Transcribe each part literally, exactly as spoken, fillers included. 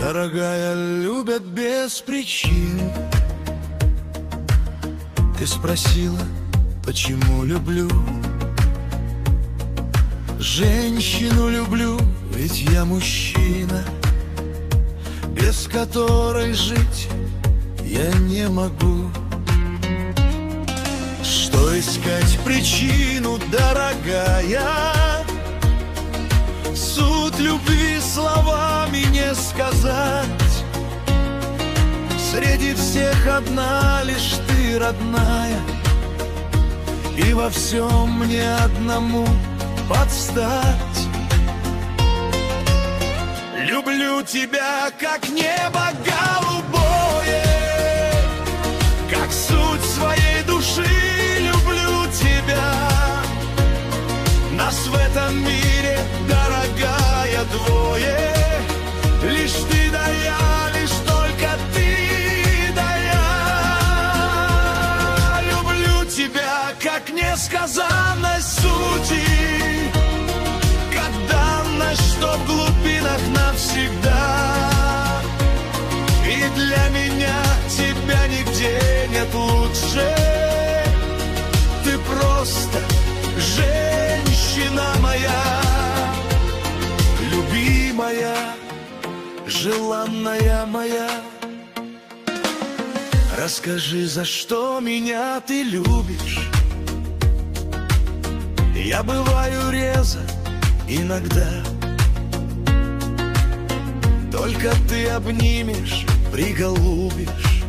Дорогая, любят без причин. Ты спросила, почему люблю. Женщину люблю, ведь я мужчина, без которой жить я не могу. Что искать причину, дорогая? Суть любви словами не сказать. Среди всех одна лишь ты, родная, и во всем мне одному подстать. Люблю тебя, как небо голубое, как суть своей души люблю тебя. Нас в этом мире, дорогая, двое, лишь ты да я, лишь только ты да я. Люблю тебя, как несказанность сути, как данность, что в глубинах навсегда. И для меня тебя нигде нет лучше. Ты просто женщина моя, любимая, желанная моя. Расскажи, за что меня ты любишь? Я бываю резок иногда, только ты обнимешь, приголубишь,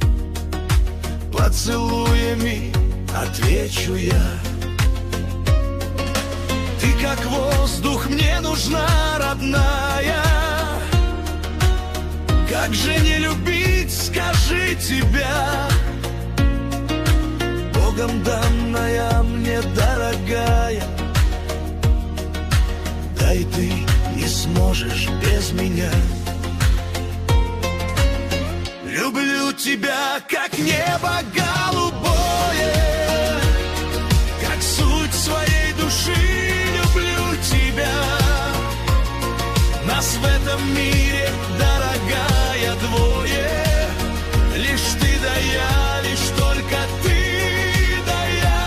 поцелуями отвечу я. Ты как воздух мне нужна, родная. Как же не любить, скажи, тебя? Богом данная мне, дорогая, да и ты не сможешь без меня. Люблю тебя, как небо голубое, как суть своей души люблю тебя. Нас в этом мире, дорогая, двое, лишь ты да я, лишь только ты да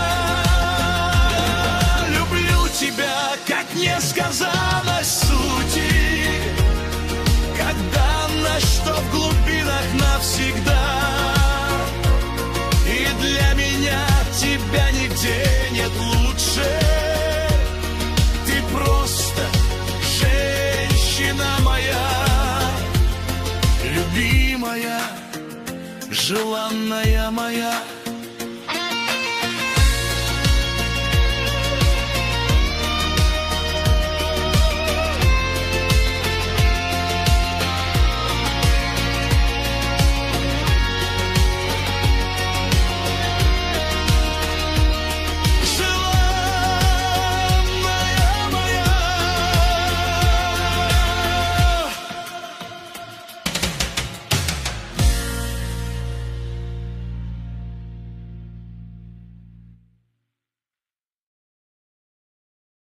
я. Люблю тебя, как несказанность сути, как данность, что в глубинах навсегда. И для меня тебя нигде нет лучше. Ты просто женщина моя, любимая, желанная моя.